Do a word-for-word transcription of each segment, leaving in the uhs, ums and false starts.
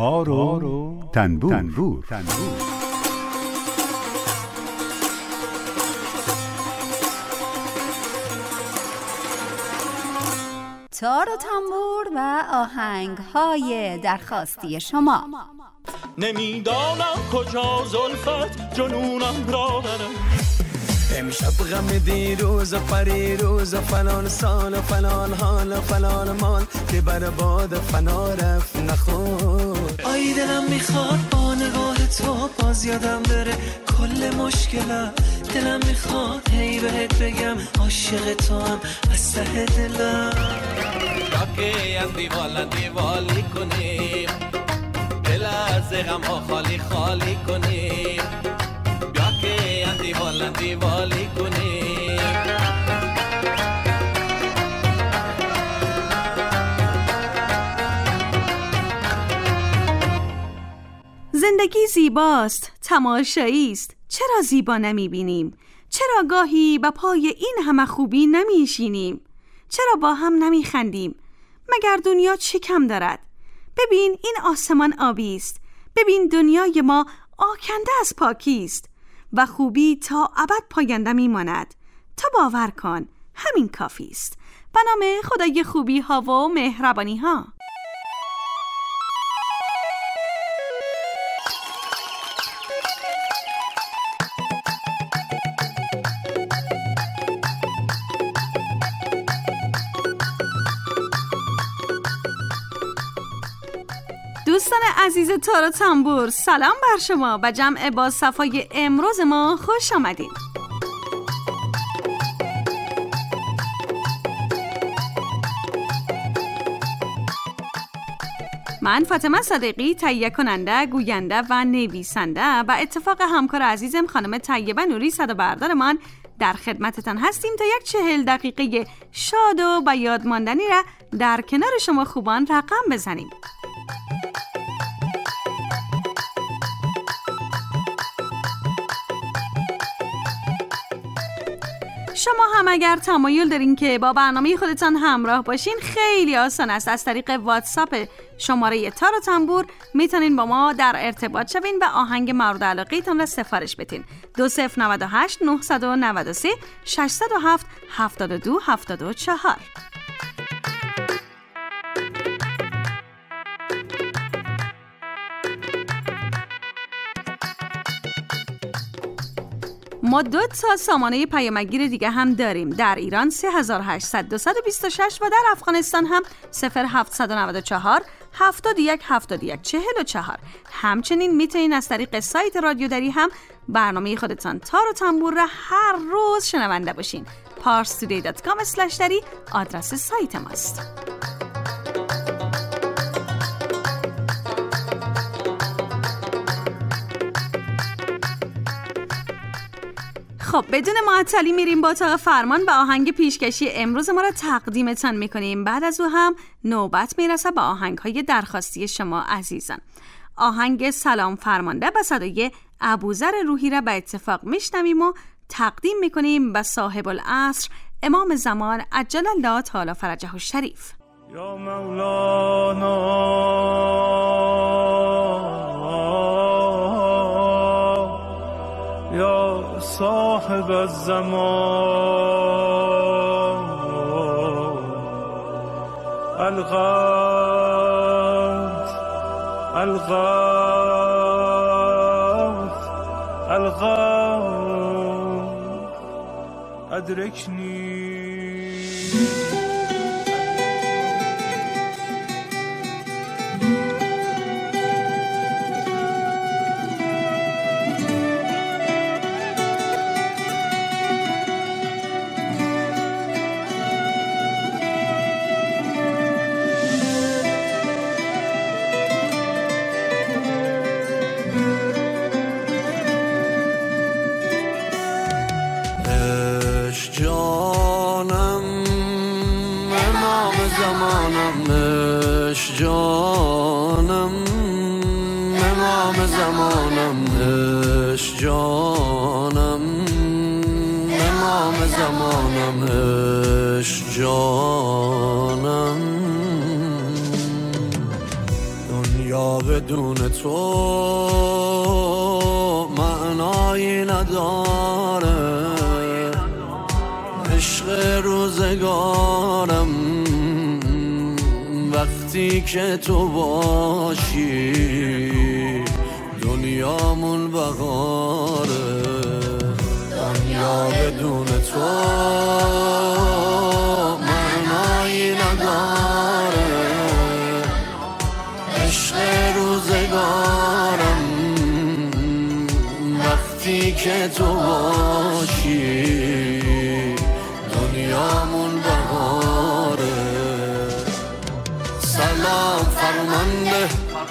تار و تنبور, تنبور. تنبور. تار و تنبور و آهنگ‌های درخواستی شما. نمیدانم کجا زلفت جنونم را برم، امشب غم دیروز و پریروز و فلان سال و فلان حال و فلان مال که بر باد فنا رفت نخور. آی دلم میخواد با نگاه تو باز یادم بره کل مشکلم، دلم میخواد هی بهت بگم عاشق تو هم از ته دلم. راکه از دیوالن دیوالی کنیم، دل از غم ها خالی خالی کنیم، بیا که از دیوالن دیوالی کنیم. زندگی زیباست، تماشایی است، چرا زیبا نمیبینیم؟ چرا گاهی با پای این همه خوبی نمیشینیم؟ چرا با هم نمیخندیم؟ مگر دنیا چه کم دارد؟ ببین این آسمان آبی است، ببین دنیای ما آکنده از پاکی است و خوبی تا ابد پاینده میماند. تا باور کن همین کافی است. به نام خدای خوبی ها و مهربانی ها. دوستان عزیز تار و تنبور، سلام بر شما و جمع با صفای امروز ما خوش آمدین. من فاطمه صدیقی، تهیه کننده، گوینده و نویسنده و اتفاق همکار عزیزم خانم طیبه نوری صدا بردار من در خدمتتان هستیم تا یک چهل دقیقه شاد و با یاد ماندنی را در کنار شما خوبان رقم بزنیم. شما هم اگر تمایل دارین که با برنامه خودتان همراه باشین، خیلی آسان است. از طریق واتساپ شماره تار و تنبور میتونین با ما در ارتباط شوین و آهنگ مورد علاقه تان را سفارش بدین. دو صفر نود و هشت نهصد و نود و سه ششصد و هفت هفتاد و دو هفتاد و چهار. ما دو تا سامانه پیامگیر دیگه هم داریم. در ایران سه هزار و هشتصد دویست و بیست و شش و در افغانستان هم صفر هفتصد و نود و چهار هفتاد و یک هفتاد و یک چهل و چهار. همچنین میتونین از طریق سایت رادیو دری هم برنامه خودتان تار و تنبور را هر روز شنونده باشین. پارس تودی دات کام اسلش دری آدرس سایت ماست. خب بدون معطلی میریم با اتاق فرمان و آهنگ پیشکشی امروز ما را تقدیمتان میکنیم. بعد از او هم نوبت میرسه با آهنگ‌های درخواستی شما عزیزان. آهنگ سلام فرمانده به صدای ابوذر روحی را به اتفاق میشنویم و تقدیم میکنیم به صاحب العصر امام زمان عجل الله تعالی فرجه الشریف. یا مولانا یا صاحب الزمان الغوث الغوث الغوث ادرکنی. جانم امام زمانم، عشق جانم امام زمانم، عشق جانم. دنیا بدون تو معنایی نداره، عشق روزگارم وقتی که تو باشی، دنیامون بهاره. دنیا بدون تو معنایی نداره، عشق روزگارم وقتی که تو باشی، دنیامون بهاره. سلام فرمانده،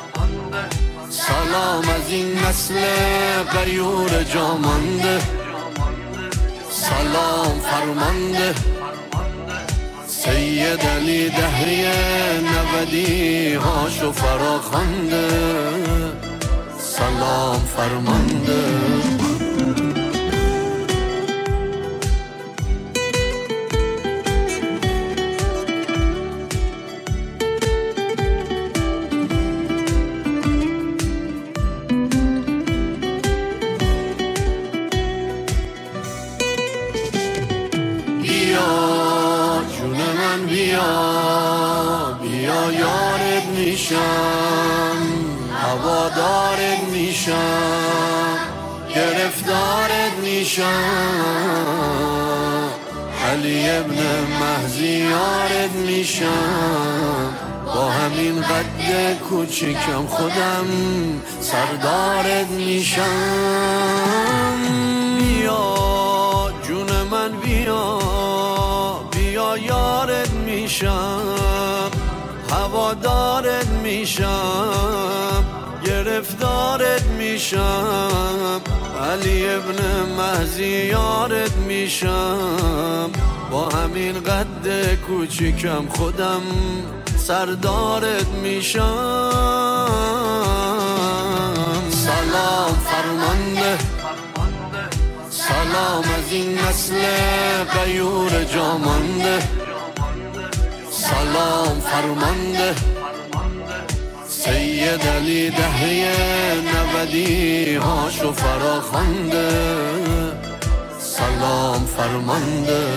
سلام از این نسل غیور جامانده، سلام فرمانده سید علی دهری نودی هاشو فراخوانده، سلام فرمانده. بیا بیا یارت میشم، هوادارت میشم، گرفتارت میشم، علی ابن مهدی یارت میشم، با همین قد کوچیکم خودم سردارت میشم. بیا جون من بیا بیا یارت میشم، هوادارت میشم، گرفتارت میشم، علی ابن مهدی یارت میشم، با همین قد کوچیکم خودم سردارت میشم. سلام فرمانده، سلام از این نسل غیور جامانده، سلام فرمانده سید علی دهری نودی هاشو فراخوانده، سلام فرمانده.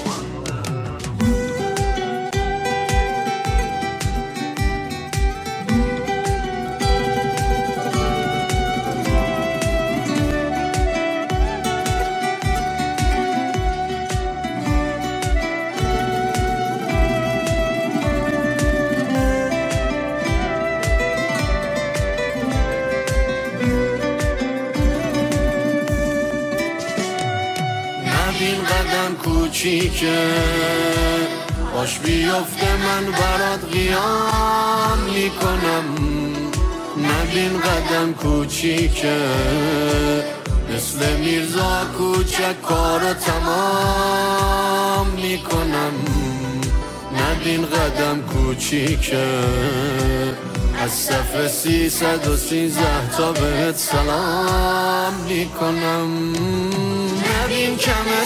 این قدم کوچیکه باش بیفته من برات قیام میکنم، نبین قدم کوچیکه مثل میرزا کوچک کارو تمام میکنم، نبین قدم کوچیکه از صف سیصد و سیزده تا بهت سلام میکنم. نبین کم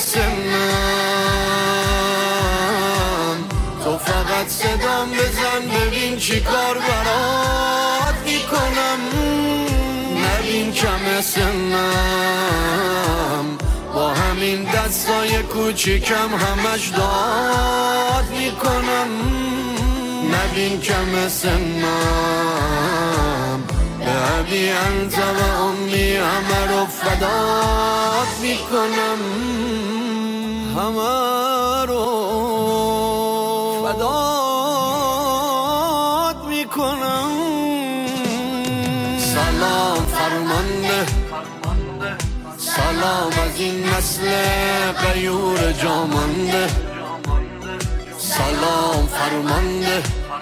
سنم تو فقط صدام بزن ببین چی کار برات میکنم. نبین کم سنم با همین دستای کوچیکم همش داد میکنم. نبین کم سنم به ابی انت و امی همه رو فدات میکنم، همه رو فدات میکنم. سلام فرمانده، سلام از این نسل غیور جامانده، سلام فرمانده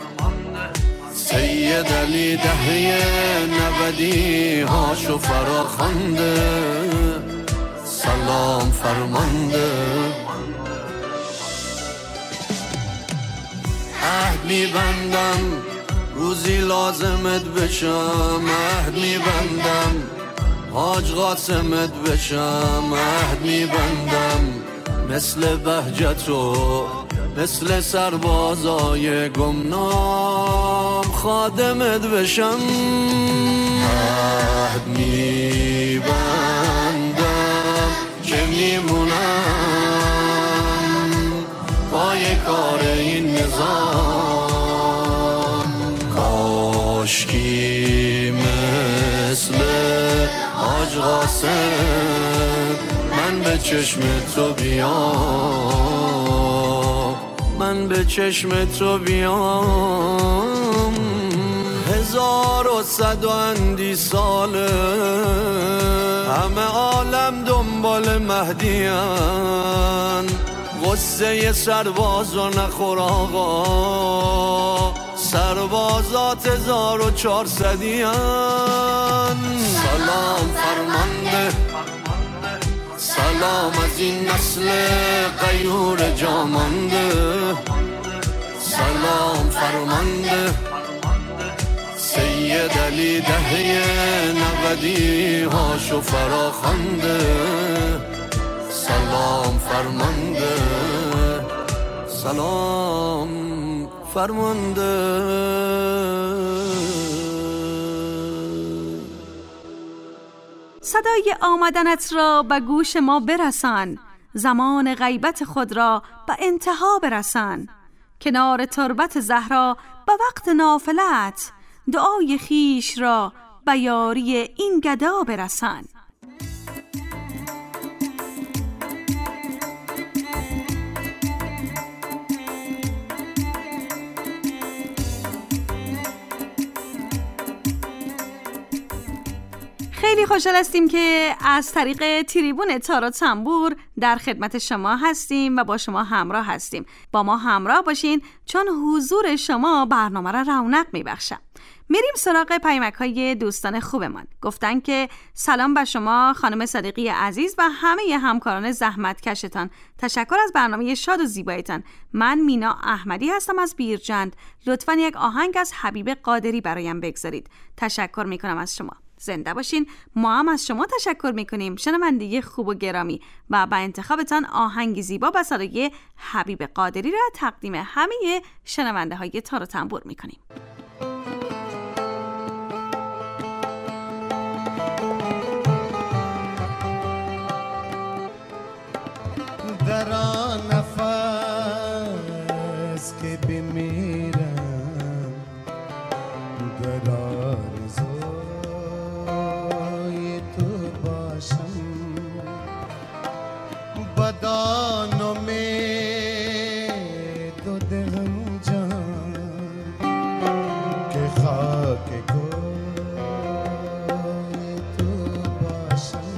سید علی دهری نودی هاشو فراخوانده، سلام فرمانده. عهد میبندم روزی لازمت بشم، عهد میبندم حاج قاسمت بشم، عهد میبندم مثل بهجت و مثل سربازای گمنام خادمت بشم. عهد میبندم که میمونم پای کار این نظام. کاشکی مثل حاج قاسم من به چشم تو بیام، من به چشم تو بیام. هزار و صد و اندی ساله همه عالم دنبال مهدیان. غصه سربازو نخور آقا، سربازات هزار و چهارصدیان. سلام فرمانده، سلام از این نسل غیور جامانده. سلام فرمانده سید علی دهه نودی هاشو فراخنده. سلام فرمانده، سلام فرمانده. صدای آمدنت را به گوش ما برسان، زمان غیبت خود را به انتها برسان. کنار تربت زهرا به وقت نافلت، دعای خیش را به یاری این گدا برسان. خیلی خوشحال هستیم که از طریق تریبون تار و تنبور در خدمت شما هستیم و با شما همراه هستیم. با ما همراه باشین چون حضور شما برنامه را رونق میبخشه. میریم سراغ پیامک‌های دوستان خوبمان. گفتن که سلام به شما خانم صدیقی عزیز و همه همکاران زحمتکشتان. تشکر از برنامه شاد و زیبایتان. من مینا احمدی هستم از بیرجند. لطفاً یک آهنگ از حبیب قادری برایم بگذارید. تشکر میکنم از شما. زنده باشین. ما هم از شما تشکر میکنیم شنونده خوب و گرامی و با انتخابتان آهنگ زیبا با صدای حبیب قادری را تقدیم همه شنونده های تار و تنبور میکنیم. در آن نفس که بمیرم در آرزوی تو باشم، بدان امید و دهم جان که خاک کوی تو باشم.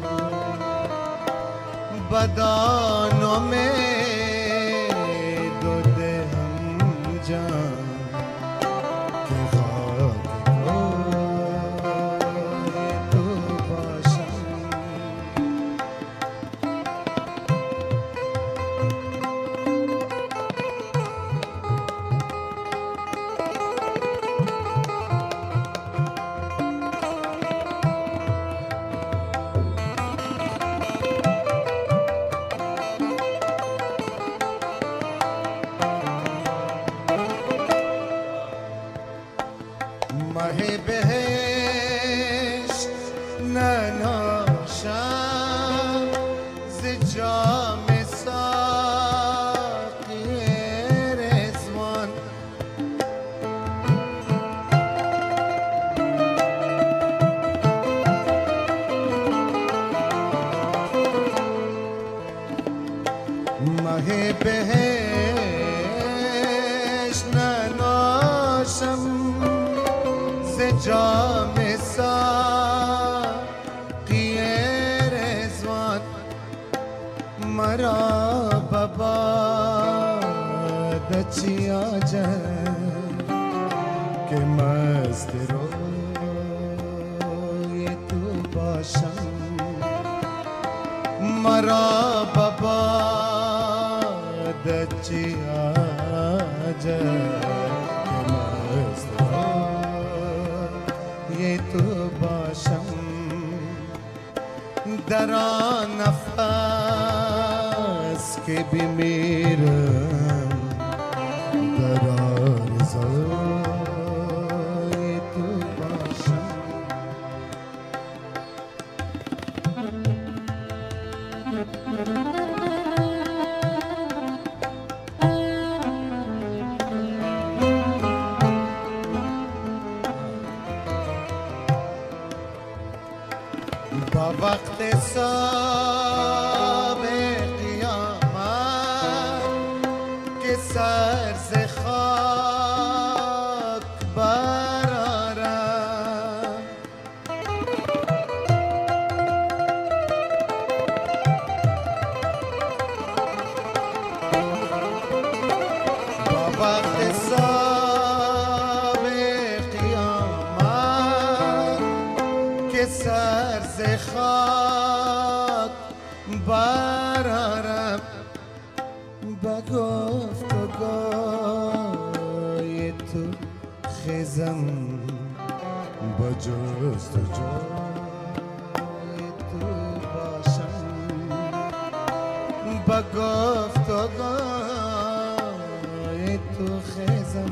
بدان امید و دهم جان که خاک کوی تو باشم. مه بهشت ننوشم ز جام ساقی رضوان. مه بهشت ننوشم جام ساقی رضوان. مرا بباد چیا جان که مست روی تو باشم. مرا بباد چیا جان تو باشم. در آن نفس که بمیرم در آرزوی خاک برارم با گفتگوی تو خیزم با جستجوی تو باشم با گفتگوی تو خیزم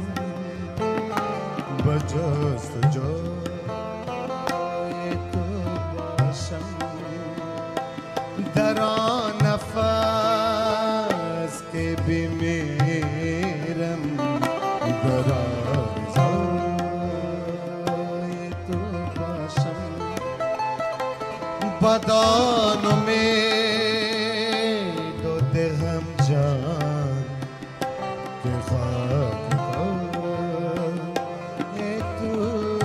با جستجوی تو باشم در آن نفس که بمیرم در آرزوی تو باشم بدان امید و دهم جان که خاک‌های تو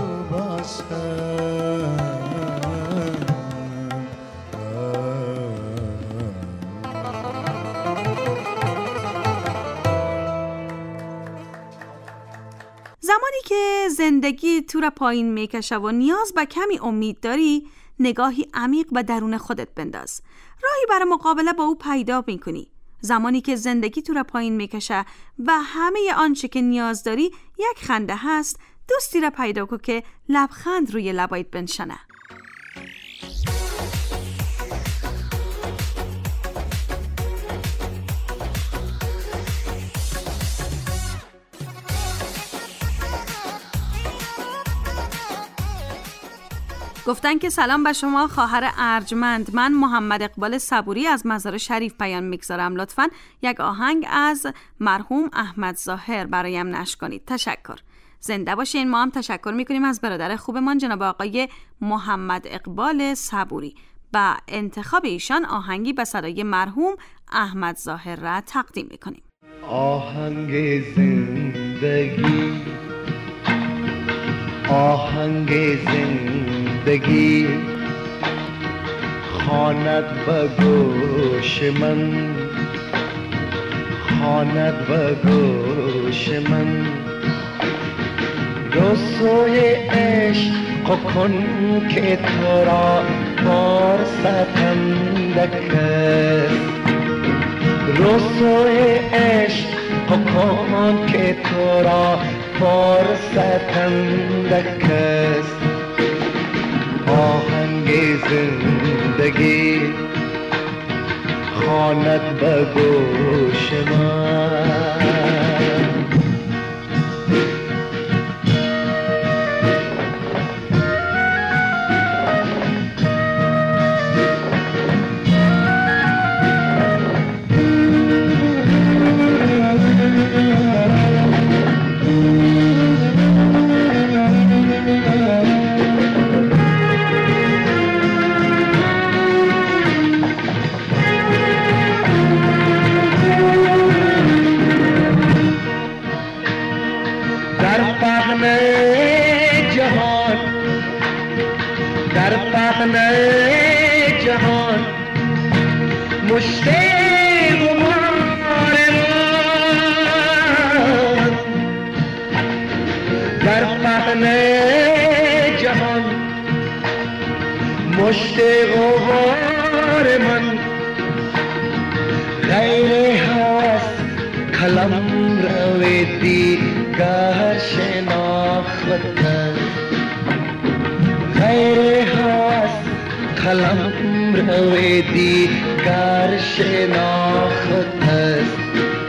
باشم. زمانی که زندگی تو را پایین میکشه و نیاز به کمی امید داری، نگاهی عمیق به درون خودت بنداز. راهی برای مقابله با او پیدا میکنی. زمانی که زندگی تو را پایین میکشه و همه آنچه که نیاز داری یک خنده هست، دوستی را پیدا کن که لبخند روی لبایت بنشانه. گفتن که سلام به شما خواهر ارجمند، من محمد اقبال صبوری از مزار شریف پیام میگذارم. لطفاً یک آهنگ از مرحوم احمد ظاهر برایم نشر کنید. تشکر. زنده باشین. ما هم تشکر میکنیم از برادر خوبمان جناب آقای محمد اقبال صبوری. با انتخاب ایشان آهنگی به صدای مرحوم احمد ظاهر را تقدیم میکنیم. آهنگ زندگی، آهنگ زندگی خواند به گوش من، خواند به گوش من. رسوی عشق کن که تو را بار ستندک است، رسوی عشق کن که تو را بار ستندک است. آهنگ زندگی خواند به گوش من. جهان مشتاق غبار من، در فغن جهان مشتاق غبار من. غیر هوس کلم روی دیگر شناخت، غیر هوس کلم روی دیگر شناخت است.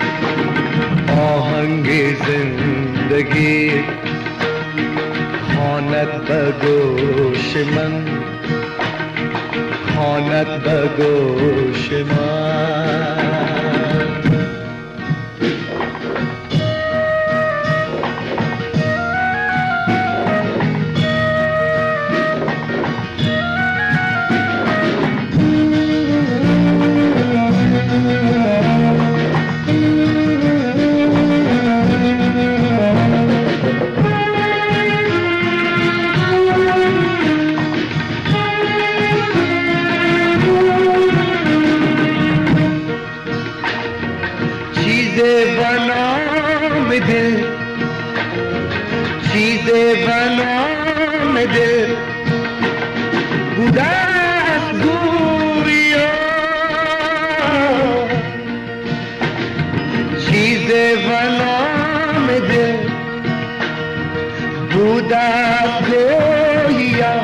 آهنگ زندگی خواند به گوش من، خواند به گوش من. چیز بنام دل بودن دیده و نام دل بود از گویا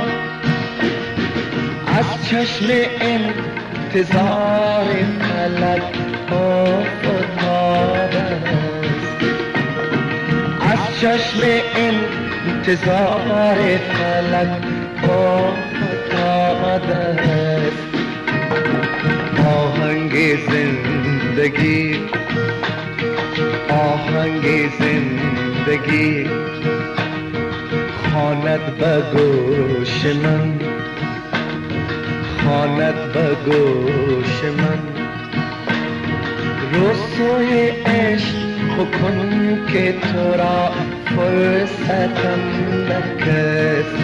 از چشم انتظار فلک افتاده است از چشم انتظار فلک افتاده است آهنگ زندگی آهنگ زندگی خواند به گوش من خواند به گوش من رسوی عشق کن که تو را فرصتم نکست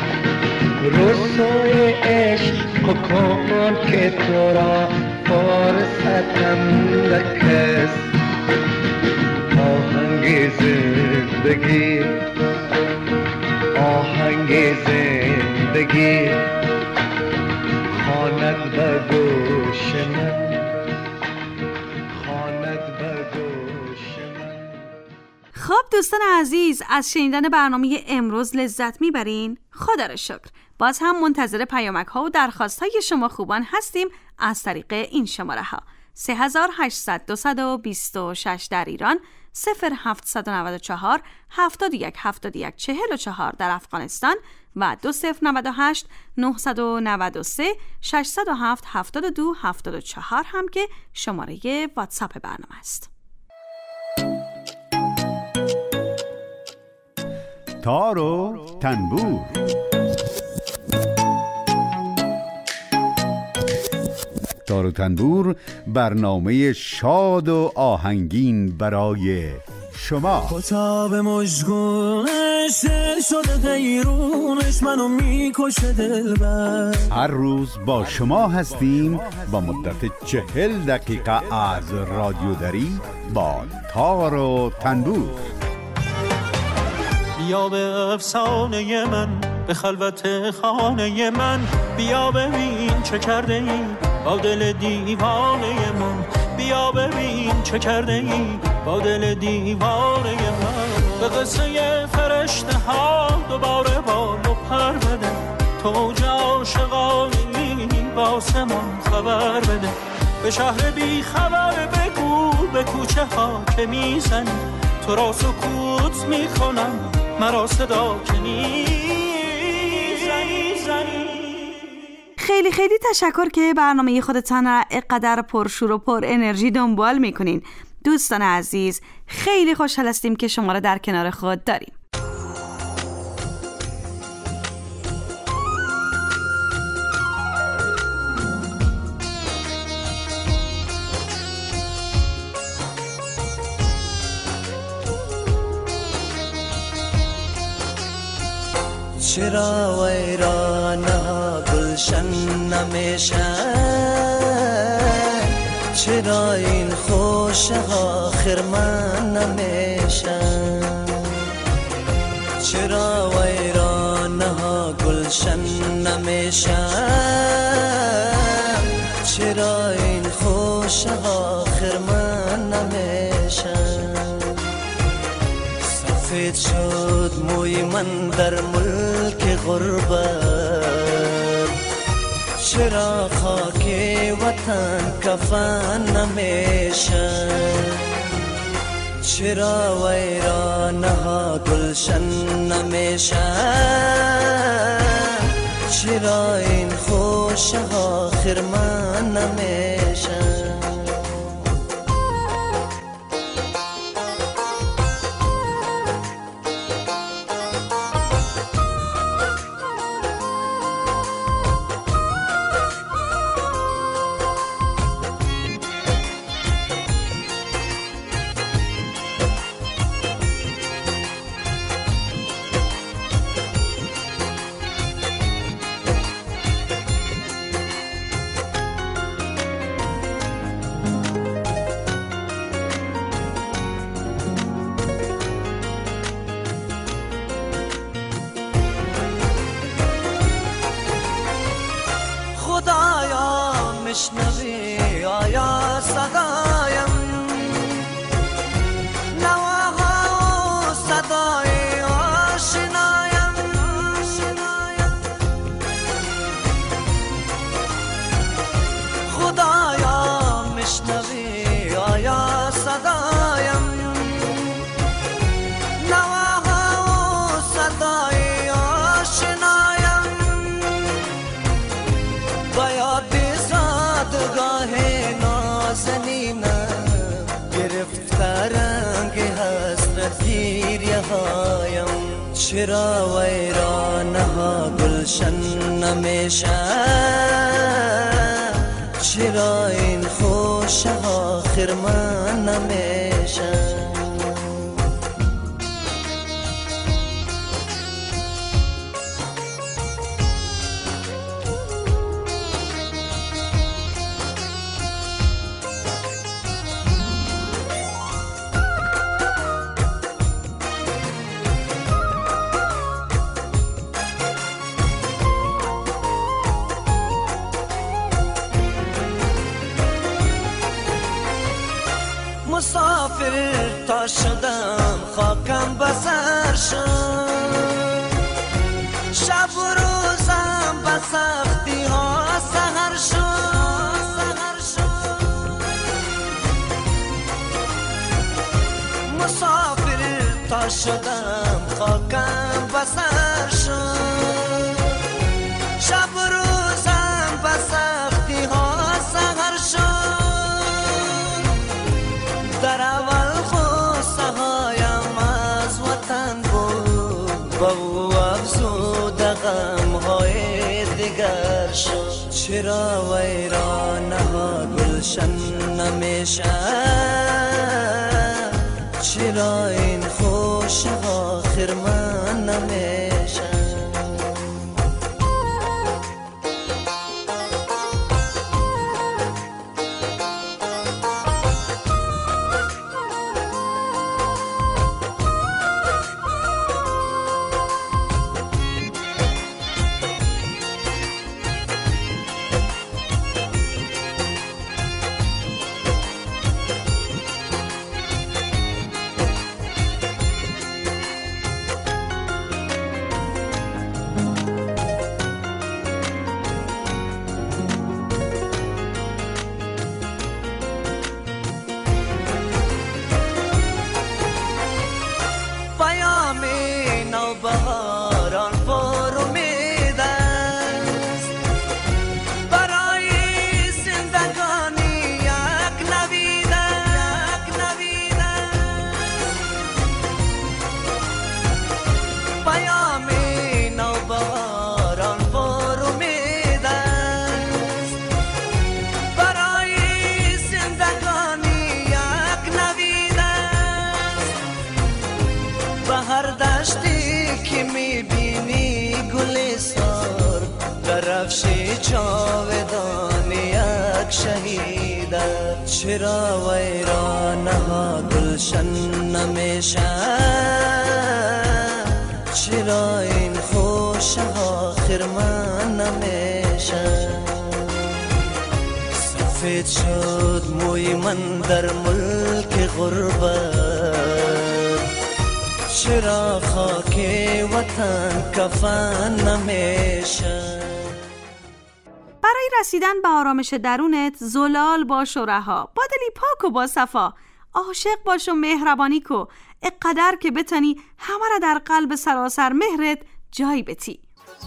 رسوی عشق کن که تو را فرصتم نکست آهنگ زندگی آهنگ زندگی خواند به گوش من خواند به گوش من. خب دوستان عزیز، از شنیدن برنامه امروز لذت میبرین؟ خدا را شکر. باز هم منتظر پیامک ها و درخواست های شما خوبان هستیم از طریق این شماره ها: سه هزار و هشتصد دویست و بیست و شش در ایران، صفر هفتصد و نود و چهار هفتاد و یک هفتاد و یک چهل و چهار در افغانستان و دو صفر نود و هشت نهصد و نود و سه ششصد و هفت هفتاد و دو هفتاد و چهار هم که شماره واتساپ برنامه است. تار و تنبور. تار و تنبور برنامه شاد و آهنگین برای شما. کتاب مشگونش دل شده دیرونش منو میکشه دلبر. هر روز با شما هستیم با مدت چهل دقیقه از رادیو دری با تار و تنبور. بیا به افسانه من، به خلوت خانه من، بیا ببین چه کرده ای با دل دیوانه من، بیا ببین چه کرده ای با دل دیوانه من. به قصه فرشته ها دوباره بال و پر بده، تو اوج عاشقانی با آسمان خبر بده. به شهر بی خبر بگو به کوچه ها که میزنی، تو را سکوت میکنم مرا صدا که نیزنی زنی. خیلی خیلی تشکر که برنامه خودتان را اینقدر پرشور و پر انرژی دنبال میکنین. دوستان عزیز، خیلی خوشحال هستیم که شما را در کنار خود داریم. چرا ویرانه گلشن نمیشن، چرا این خوشه ها خرمن نمیشن، چرا ویرانه ها گلشن نمیشن، چرا این خوشه ها خرمن نمیشن. سفید شد موی من در ملک غربت، چرا خاک وطن کفن نمیشن، چرا ویرانه ها گلشن نمیشن، چرا این خوشه ها خرمن نمیشن. چرا ویرانه ها گلشن نمیشن، چرا این خوشه ها خرمن نمیشن. مسافر تا شدم خاکم بسر شد، شب و روزم به سختی ها سهر شد. مسافر تا شدم خاکم بسر شد، شب و روزم به سختی ها سهر شد. در اول خواسته هایم از وطن بود، با او افزوده غم های دیگر شد. چرا ویرانه ها گلشن نمیشن، چرا این خوشه ها خرمن نمیشن. بهاران پر امید است، برای زندگانی یک نوید است. پیام نوبهاران پر امید است، برای زندگانی یک نوید است. به هر دشتی که میبینی گلستان، درفشی جاودان یک شهید است. چرا ویرانه ها گلشن نمیشن، چرا این خوشه ها خرمن نمیشن. سفید شد موی من در ملک غربت، چرا خاک وطن کفن نمیشه. برای رسیدن به آرامش درونت زلال باش و رها، با دلی پاک و با صفا، عاشق باش و مهربانی کو، اقدر که بتانی همه را در قلب سراسر مهرت جای بتی.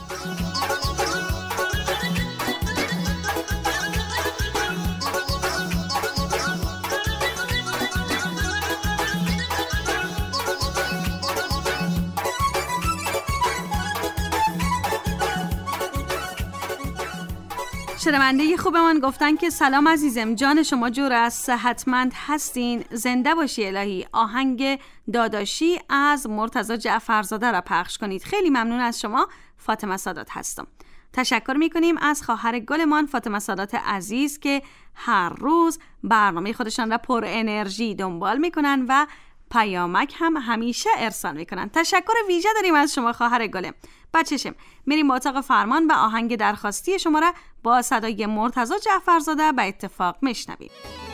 شنونده خوبمان گفتن که سلام عزیزم، جان شما جور است، صحتمند هستین، زنده باشی الهی. آهنگ داداشی از مرتضی جعفرزاده را پخش کنید. خیلی ممنون از شما. فاطمه سادات هستم. تشکر میکنیم از خواهر گلمان فاطمه سادات عزیز که هر روز برنامه خودشان را پر انرژی دنبال میکنن و پیامک هم همیشه ارسال میکنن. تشکر ویژه داریم از شما خواهر گلم. بچشم میریم با اتاق فرمان و آهنگ درخواستی شما را با صدای مرتضی جعفرزاده به اتفاق میشنویم.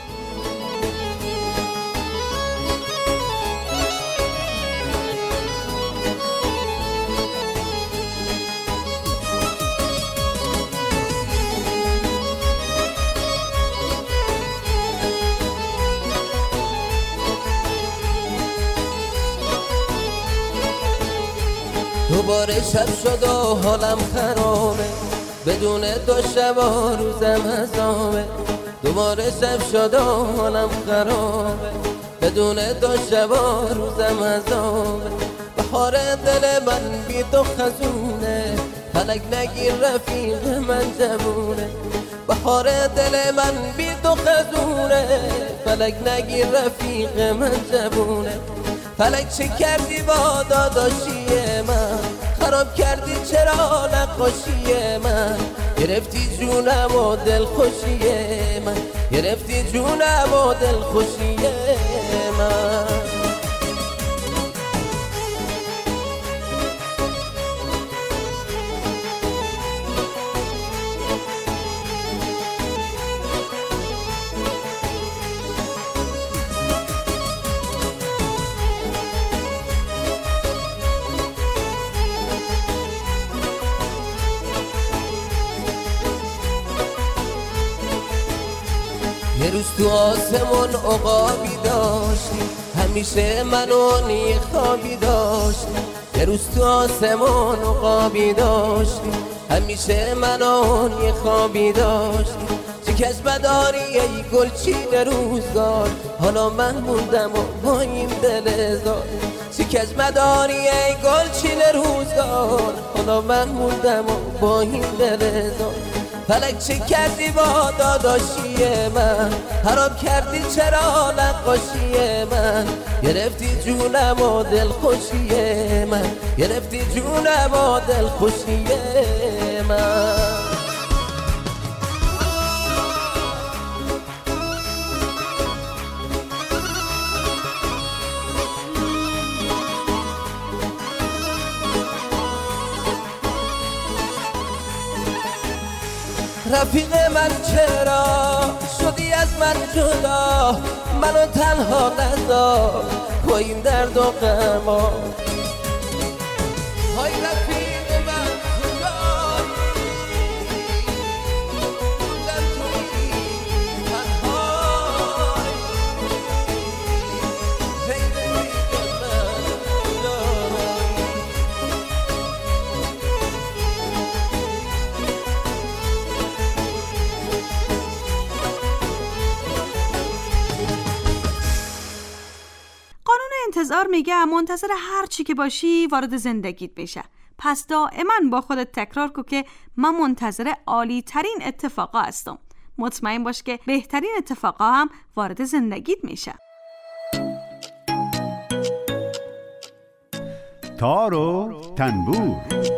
دوباره شب شد و حالم خرابه، بدون دو شب و روزم عذابه. دوباره شب شد و حالم خرابه، بدون دو شب و روزم عذابه. به بهار دل من بی تو خزونه، فلک نگیر رفیق من جوونه. بهار دل من بی تو خزونه، فلک نگیر رفیق من جوونه. فلک چه کردی با داداشی من، خراب کردی چرا نقاشی من. گرفتی جونم و دل خوشی من، گرفتی جونم و دل خوشی من. یه روز تو آسمون عقابی داشتی، همیشه منو نی خوابی داشتی. یه روز تو آسمون عقابی داشتی، همیشه منو نی خوابی داشتی. چه کس بداری ای گلچین روزگار، حالا من موندم و با این دل زار. چه کس بداری ای گلچین روزگار، حالا من موندم و با این دل زار. فلک چه کردی با داداشی من، خراب کردی چرا نقاشی من. گرفتی جونم و دل خوشی من، گرفتی جونم و دل خوشی من. رفیق من چرا شدی از من جدا، منو تنها نذار با این درد و غما. های رفیق من کجایی، در تویی تنهایی. ای رفیق من کجایی. انتظار میگه منتظر هر چی که باشی وارد زندگیت بشه. پس دائما با خودت تکرار کن که من منتظر عالی ترین اتفاقا هستم. مطمئن باش که بهترین اتفاقا هم وارد زندگیت میشه. تار و تنبور.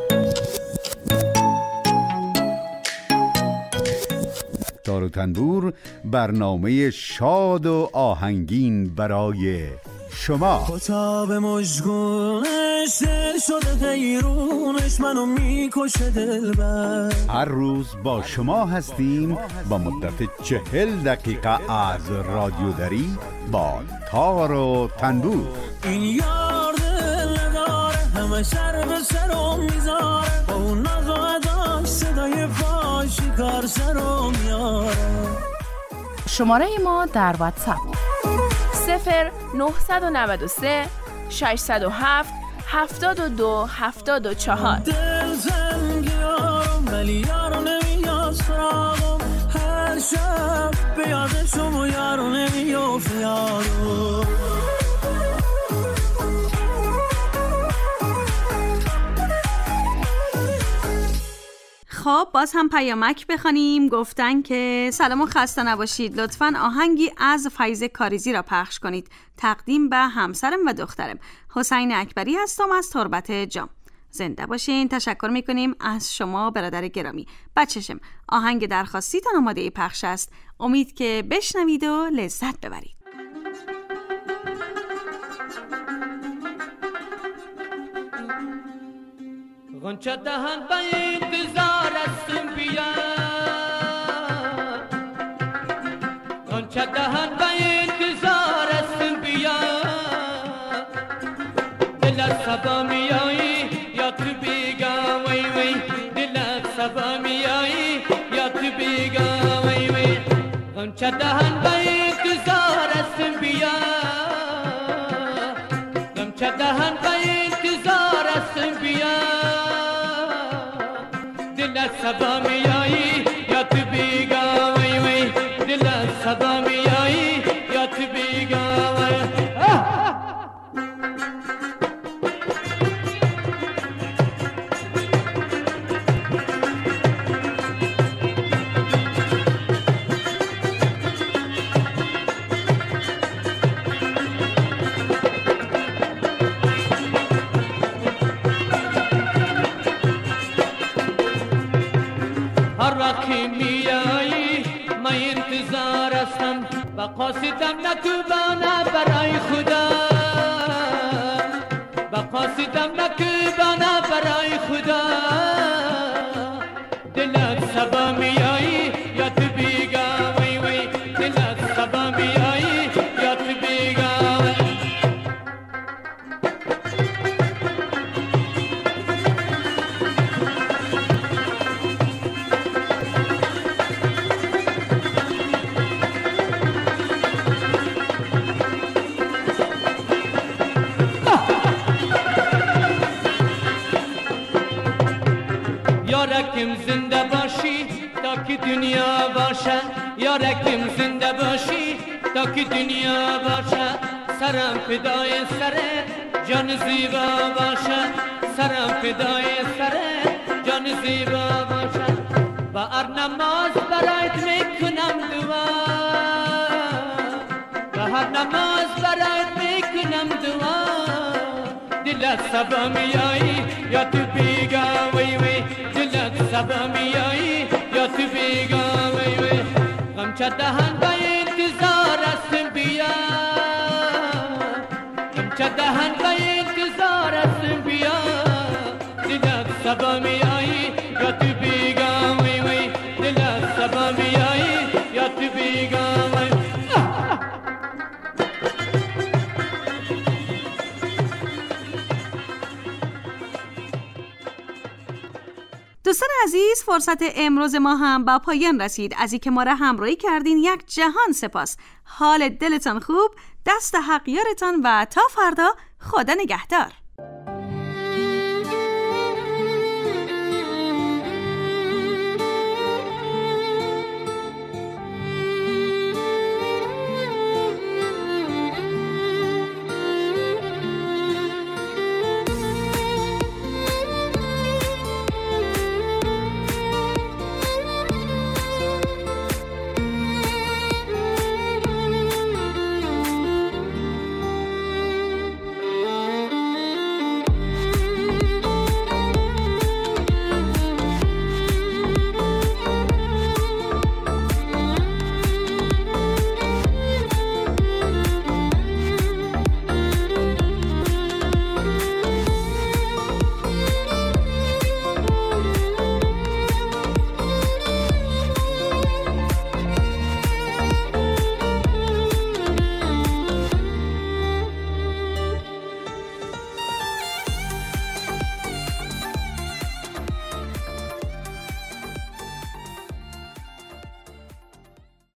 تار و تنبور برنامه شاد و آهنگین برای شما. کتاب مژگونش دل شده غیرونش منو میکشه دلبر. هر روز با شما هستیم با مدت چهل دقیقه از رادیودری با تار و تنبور. این یار دل نداره، همه سر به سرم میذاره، با اون ناز و اداش صدای فاشی کار سرم میاره. شماره ما در واتساپ صفر نه نه سه ششصد و هفت هفتاد و دو هفتاد و چهار. دل زنگی یارم ولی یارو نمیاد سراغم، هر شب به یادشم و یارو نمیافت یارو. خب باز هم پیامک بخوانیم. گفتن که سلام و خسته نباشید، لطفاً آهنگی از فیض کاریزی را پخش کنید، تقدیم به همسرم و دخترم. حسین اکبری هستم از تربت جام. زنده باشین. تشکر میکنیم از شما برادر گرامی. بچشم آهنگ درخواستیتان آماده پخش است، امید که بشنوید و لذت ببرید. غنچه دهن به انتظار استم بیا، غنچه دهن به انتظار استم بیا. دل صبا میایی یا تو بیگا وی وی، دل صبا میایی یا تو بیگا وی وی. غنچه دهن به انتظار استم بیا، غنچه دهن به انتظار استم بیا. دل صبا میایی یا تو بیگا وی وی، دل صبا میایی یا تو بیگا وی. بقاصدم نکوبانه برای خدا، بقاصدم نکوبانه برای خدا، دلت سبا میایی یا تو بیگا، وی وی دلت سبا میایی یا تو بیگا. یارکم زنده باشی تا که دنیا باشه، یارکم زنده باشی تا که دنیا باشه، سرم فدای سره جان زیبا باشه، سرم فدای سره جان زیبا باشه. با هر نماز برایت میکنم دعا، با هر نماز برایت میکنم دعا، دلت سبا میایی یا تو بیگا، وی وی دلت سبا میایی یا تو بیگا، وی وی غمچه دهن به انتظار هستم بیا، غمچه دهن به انتظار هستم بیا، دلت سبا میایی یا تو بیگا، وی وی دلت سبا میایی یا تو بیگا، وی دوستان عزیز، فرصت امروز ما هم با پایان رسید. از اینکه ما را همراهی کردین یک جهان سپاس. حال دلتان خوب، دست حق یارتان و تا فردا، خدا نگهدار.